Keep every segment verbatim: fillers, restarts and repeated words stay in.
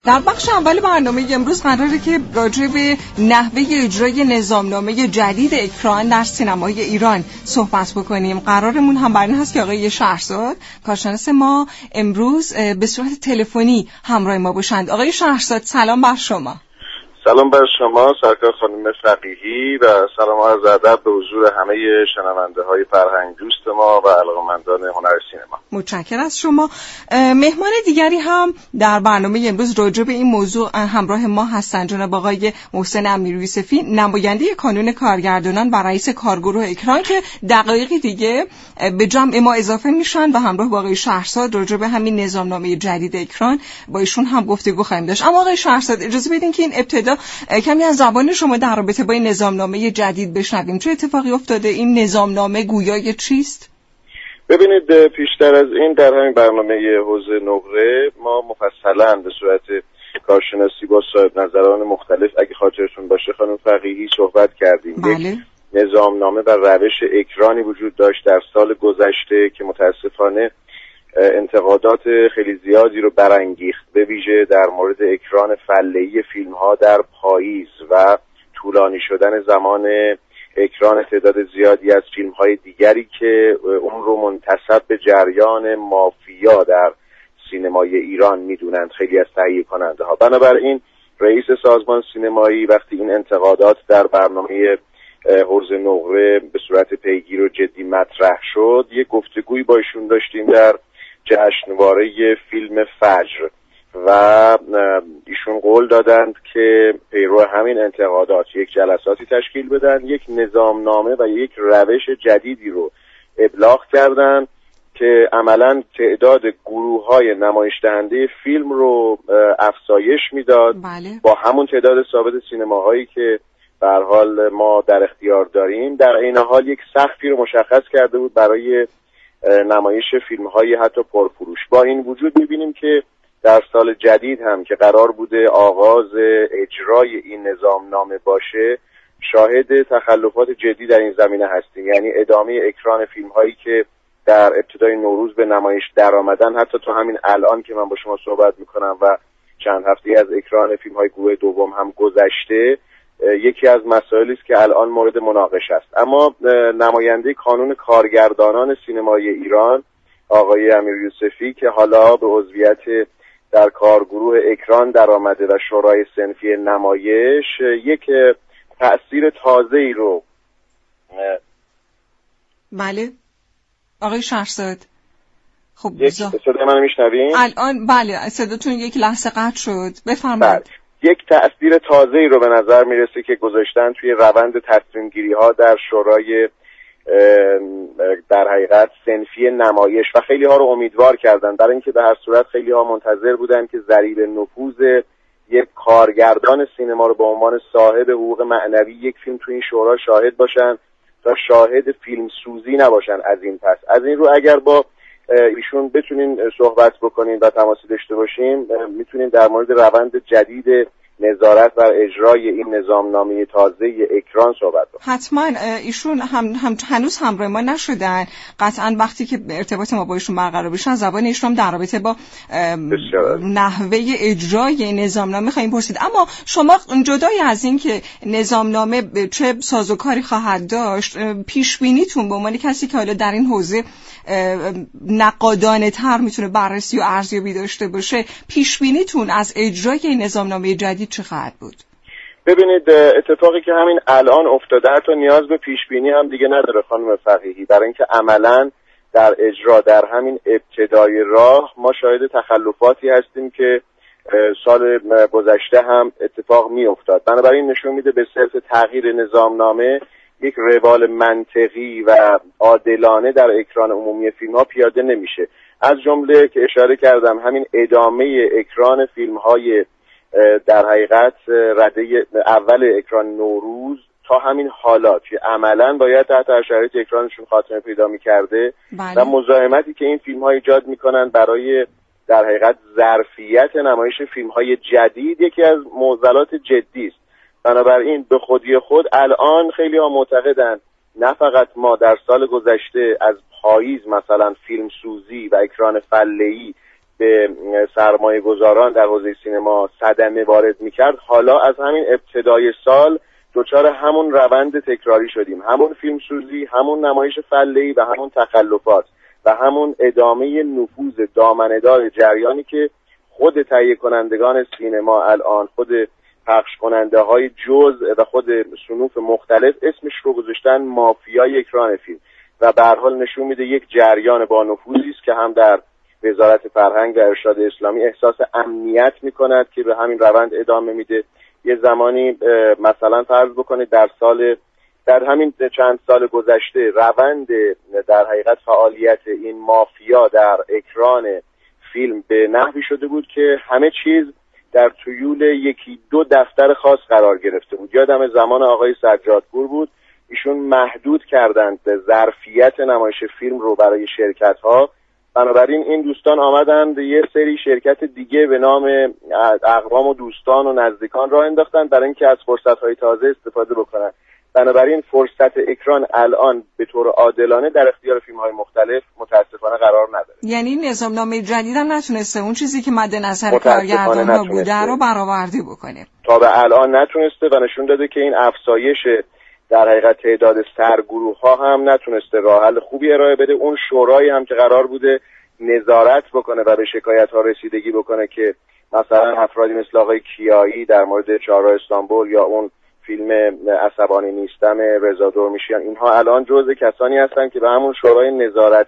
در بخش اول برنامه امروز قراره که راجع به نحوه اجرای نظامنامه جدید اکران در سینمای ایران صحبت بکنیم. قرارمون هم بر این هست که آقای شهرزاد کارشناس ما امروز به صورت تلفنی همراه ما باشند. آقای شهرزاد سلام بر شما. سلام بر شما سرکار خانم فقیهی و سلام و عرض ادب به حضور همه شنونده های فرهنگ دوست ما و علاقه‌مندان هنر سینما. متشکرم از شما. مهمان دیگری هم در برنامه امروز راجع به این موضوع همراه ما هستند، جناب آقای محسن امیریوسفی، نماینده کانون کارگردانان و رئیس کارگروه اکران که دقایقی دیگه به جمع ما اضافه میشن و همراه با آقای شهرزاد راجع به همین نظامنامه جدید اکران با ایشون هم گفتگو خواهیم داشت. اما آقای شهرزاد اجازه بدین که این ابتدا کمی از زبان شما در رابطه با این نظامنامه جدید بشنویم. چه اتفاقی افتاده؟ این نظامنامه گویای چیست؟ ببینید، پیشتر از این در همین برنامه حوزه نقره ما مفصلا به صورت کارشناسی با صاحب نظران مختلف، اگه خاطرتون باشه خانم فقیهی، صحبت کردیم. بله. نظامنامه و روش اکرانی وجود داشت در سال گذشته که متاسفانه انتقادات خیلی زیادی رو برانگیخت، به ویژه در مورد اکران فله‌ای فیلم‌ها در پاییز و طولانی شدن زمان اکران تعداد زیادی از فیلم‌های دیگری که اون رو منتسب به جریان مافیا در سینمای ایران میدونند خیلی از تهیه کننده ها. بنابراین رئیس سازمان سینمایی وقتی این انتقادات در برنامه حوزه نقره به صورت پیگیر و جدی مطرح شد، یک گفتگوی با ایشون داشتیم در جشنواره فیلم فجر و ایشون قول دادند که پیرو همین انتقادات یک جلساتی تشکیل بدن، یک نظامنامه و یک روش جدیدی رو ابلاغ کردند که عملاً تعداد گروه‌های نمایش دهنده فیلم رو افزایش میداد. بله. با همون تعداد ثابت سینماهایی که به هر حال ما در اختیار داریم، در عین حال یک سقفی رو مشخص کرده بود برای نمایش فیلم‌های حتی پرفروش. با این وجود می‌بینیم که در سال جدید هم که قرار بوده آغاز اجرای این نظامنامه باشه، شاهد تخلفات جدی در این زمینه هستیم. یعنی ادامه اکران فیلم‌هایی که در ابتدای نوروز به نمایش در آمدن، حتی تا همین الان که من با شما صحبت می‌کنم و چند هفته از اکران فیلم‌های گروه دوم هم گذشته، یکی از مسائلی است که الان مورد مناقشه است. اما نماینده کانون کارگردانان سینمای ایران آقای امیریوسفی که حالا به عضویت در کارگروه اکران در آمده و شورای صنفی نمایش، یک تأثیر تازه‌ای رو بله آقای شهرزاد. خب صدای منو میشنوین؟ الان بله، صداتون یک لحظه قطع شد، بفرمایید. یک تأثیر تازه‌ای رو به نظر میرسه که گذاشتن توی روند تصمیم گیری ها در شورای در حقیقت صنفی نمایش و خیلی ها رو امیدوار کردن، برای اینکه به هر صورت خیلی ها منتظر بودن که ذریب نفوذ یک کارگردان سینما رو به عنوان صاحب حقوق معنوی یک فیلم توی این شورا شاهد باشن تا شاهد فیلم سوزی نباشن. از این پس از این رو اگر با ایشون بتونین صحبت بکنین و تماسی داشته باشیم، میتونین در مورد روند جدید نظارت بر اجرای این نظامنامه تازه اکران صحبت بکنیم. حتما. ایشون هم, هم هنوز همراه ما نشدن. قطعا وقتی که ارتباط ما با ایشون برقرار بشه زبان ایشون هم در رابطه با نحوه اجرای این نظامنامه خواهیم پرسید. اما شما جدای از این که نظامنامه چه سازوکاری خواهد داشت، پیش بینیتون به عنوان کسی که حالا در این حوزه نقادانه تر میتونه بررسی و ارزیابی داشته باشه، پیش بینیتون از اجرای این نظامنامه جدید چه خواهد بود؟ ببینید، اتفاقی که همین الان افتاده حتی نیاز به پیش بینی هم دیگه نداره خانم فقیهی، برای اینکه عملاً در اجرا در همین ابتدای راه ما شاهد تخلفاتی هستیم که سال گذشته هم اتفاق می افتاد. بنابراین نشون میده به صرف تغییر نظامنامه یک روال منطقی و عادلانه در اکران عمومی فیلم ها پیاده نمیشه. از جمله که اشاره کردم همین ادامه اکران فیلم های در حقیقت رده اول اکران نوروز تا همین حالا که عملاً باید تحت شرایط اکرانشون خاتمه پیدا می‌کرده و مزاحمتی که این فیلم‌ها ایجاد می‌کنن برای در حقیقت ظرفیت نمایش فیلم‌های جدید یکی از معضلات جدی است. بنابراین به خودی خود الان خیلی ها معتقدن نه فقط ما در سال گذشته از پاییز مثلا فیلم سوزی و اکران فله‌ای به سرمایه گذاران در حوزه سینما صدمه وارد میکرد، حالا از همین ابتدای سال دچار همون روند تکراری شدیم، همون فیلمسوزی، همون نمایش فله‌ای و همون تخلفات و همون ادامه نفوذ دامنه‌دار جریانی که خود تهیه کنندگان سینما الان، خود پخش کننده های جزء و خود صنوف مختلف اسمش رو گذاشتن مافیای اکران فیلم و به هر حال نشون میده یک جریان با نفوذی است که هم در وزارت فرهنگ و ارشاد اسلامی احساس امنیت میکند که به همین روند ادامه میده. یه زمانی مثلا فرض بکنید در سال در همین چند سال گذشته روند در حقیقت فعالیت این مافیا در اکران فیلم به نحوی شده بود که همه چیز در تویول یکی دو دفتر خاص قرار گرفته بود. یادم زمان آقای سجادپور بود، ایشون محدود کردند به ظرفیت نمایش فیلم رو برای شرکت ها، بنابراین این دوستان آمدند یه سری شرکت دیگه به نام اقوام و دوستان و نزدیکان راه انداختن برای اینکه از فرصت‌های تازه استفاده بکنن. بنابراین فرصت اکران الان به طور عادلانه در اختیار فیلم‌های مختلف متاسفانه قرار نداره. یعنی نظامنامه جدید هم نتونسته اون چیزی که مد نظر کارگردان‌ها بوده رو برآورده بکنه. تا به الان نتونسته و نشون داده که این افزایش در حقیقت تعداد سرگروه‌ها هم نتونسته راه حل خوبی ارائه بده. اون شورایی هم که قرار بوده نظارت بکنه و به شکایت‌ها رسیدگی بکنه که مثلا افرادی مثل آقای کیایی در مورد چهارراه استانبول یا اون فیلم عصبانی نیستم رضا درمیشیان، اینها الان جزء کسانی هستن که به همون شورای نظارت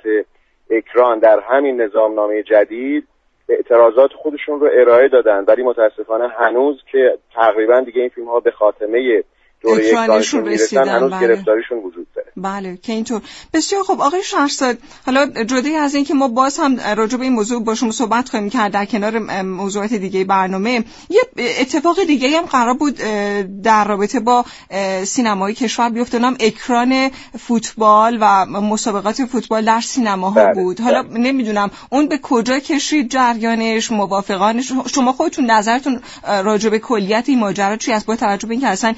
اکران در همین نظامنامه جدید اعتراضات خودشون رو ارائه دادن، ولی متاسفانه هنوز که تقریبا دیگه این فیلم‌ها به خاتمه دوره اکرانشون میرسن هنوز بله. گرفتاریشون وجود داره. بله که اینطور. بسیار خب آقای شهرزاد، حالا جدای از این که ما باز هم راجع به این موضوع با شما صحبت خواهیم کرد در کنار موضوعات دیگه برنامه، یه اتفاق دیگه هم قرار بود در رابطه با سینمای کشور بیفته، اونم اکران فوتبال و مسابقات فوتبال در سینماها بله. بود. حالا بله. نمیدونم اون به کجا کشید جریانش، موافقانش، شما خودتون نظرتون راجع به کلیت این ماجرا چی است با توجه به اینکه اصلا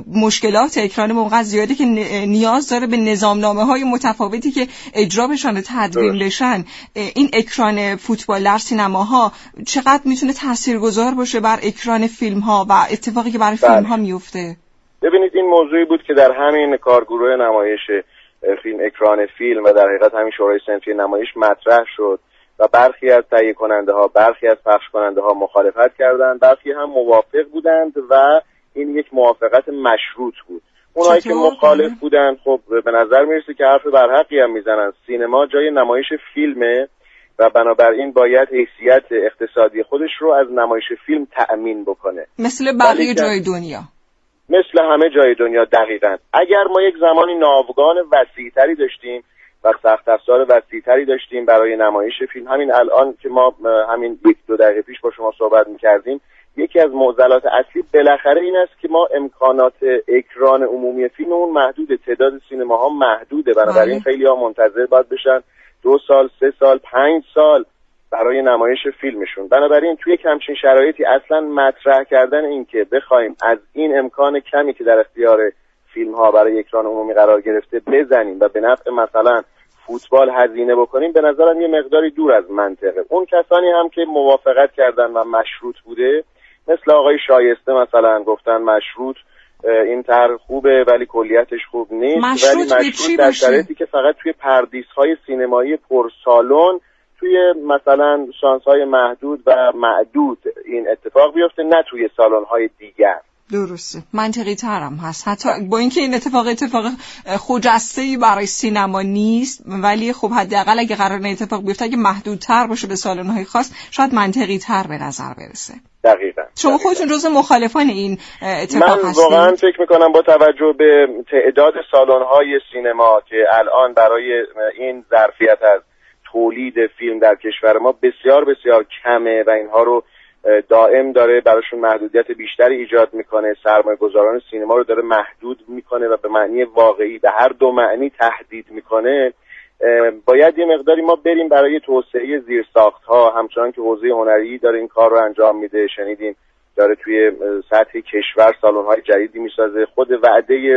مشکلات اکران موقع زیاده که نیاز داره به نظامنامه‌های متفاوتی که اجرا بشن و تدوین بشن. این اکران فوتبال در سینماها چقدر میتونه تاثیرگذار باشه بر اکران فیلم‌ها و اتفاقی که برای فیلم‌ها میفته؟ ببینید این موضوعی بود که در همین کارگروه نمایش فیلم اکران فیلم و در حقیقت همین شورای صنفی نمایش مطرح شد و برخی از تهیه کننده‌ها، برخی از پخش کننده‌ها مخالفت کردند، برخی هم موافق بودند و این یک موافقت مشروط بود. اونایی که مخالف بودن خب به نظر میرسه که حرف برحقی هم میزنن. سینما جای نمایش فیلمه و بنابراین باید حیثیت اقتصادی خودش رو از نمایش فیلم تأمین بکنه، مثل بقیه جای دنیا، مثل همه جای دنیا. دقیقاً اگر ما یک زمانی ناوگان وسیع‌تری داشتیم و سخت افزار وسیع‌تری داشتیم برای نمایش فیلم، همین الان که ما همین یک دو دقیقه پیش با شما صحبت می‌کردیم، یکی از معضلات اصلی بالاخره این است که ما امکانات اکران عمومی فیلممون محدوده، تعداد سینماها محدوده، بنابراین خیلی‌ها منتظر باید بشن دو سال، سه سال، پنج سال برای نمایش فیلمشون. بنابراین توی همچین شرایطی اصلا مطرح کردن این که بخوایم از این امکان کمی که در اختیار فیلم‌ها برای اکران عمومی قرار گرفته بزنیم و به نفع مثلا فوتبال هزینه بکنیم، به نظرم یه مقداری دور از منطقه. اون کسانی هم که موافقت کردن و مشروط بوده مثل آقای شایسته مثلا گفتن مشروط این طرح خوبه ولی کلیتش خوب نیست، ولی مشروط در شرایطی که فقط توی پردیس‌های سینمایی پرسالن توی مثلا شانس‌های محدود و معدود این اتفاق بیفته، نه توی سالن‌های دیگر. درسته، منطقی ترم هست، حتی با اینکه این اتفاق اتفاق خجسته‌ای برای سینما نیست، ولی خب حداقل اگه قرار این اتفاق بیفته اگه محدودتر باشه به سالن‌های خاص شاید منطقی تر به نظر برسه. دقیقاً. شما خودتون جزو مخالفان این اتفاق من هستید؟ من واقعا فکر میکنم با توجه به تعداد سالن‌های سینما که الان برای این ظرفیت از تولید فیلم در کشور ما بسیار بسیار کمه و اینها رو دائم داره براشون محدودیت بیشتری ایجاد میکنه، سرمایه‌گذاران سینما رو داره محدود میکنه و به معنی واقعی به هر دو معنی تهدید میکنه. باید یه مقداری ما بریم برای توسعه زیرساخت‌ها، همچنان که حوزه هنری داره این کار رو انجام میده، شنیدیم داره توی سطح کشور سالن‌های جدیدی میسازه، خود وعده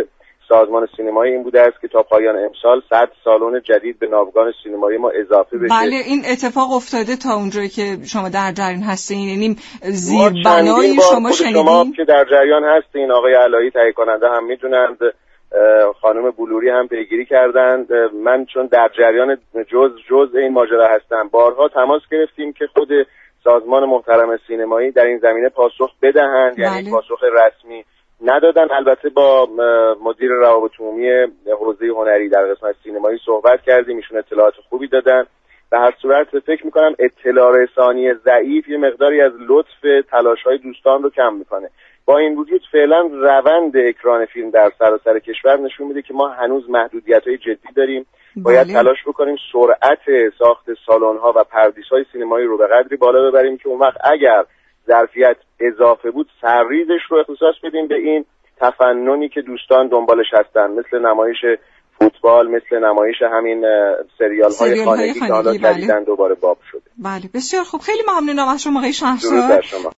سازمان سینمایی این بوده است که تا پایان امسال صد سالن جدید به ناوگان سینمایی ما اضافه بشه. بله این اتفاق افتاده تا اونجایی که شما در جریان هستین، یعنی زیربنایی شما شنیدین؟ شما که در جریان هستین، آقای علایی تهیه کننده هم میدونند، خانم بلوری هم پیگیری کردند. من چون در جریان جز جز این ماجرا هستم، بارها تماس گرفتیم که خود سازمان محترم سینمایی در این زمینه پاسخ بدهند. بله. یعنی پاسخ رسمی ندادن. البته با مدیر روابط عمومی حوزه هنری در قسمت سینمایی صحبت کردیم، ایشون اطلاعات خوبی دادن. به هر صورت فکر میکنم اطلاع رسانی ضعیف یه مقداری از لطف تلاش‌های دوستان رو کم میکنه. با این وجود فعلا روند اکران فیلم در سراسر کشور نشون میده که ما هنوز محدودیت‌های جدی داریم. باید بله. تلاش بکنیم سرعت ساخت سالن‌ها و پردیس‌های سینمایی رو به قدری بالا ببریم که اون وقت اگر ظرفیت اضافه بود سرریزش رو اختصاص بدیم به این تفننی که دوستان دنبالش هستن، مثل نمایش فوتبال، مثل نمایش همین سریال‌های خانگی که حالا جدیداً دوباره باب شده. بله بسیار خوب، خیلی ممنونم از شما آقای شهرزاد.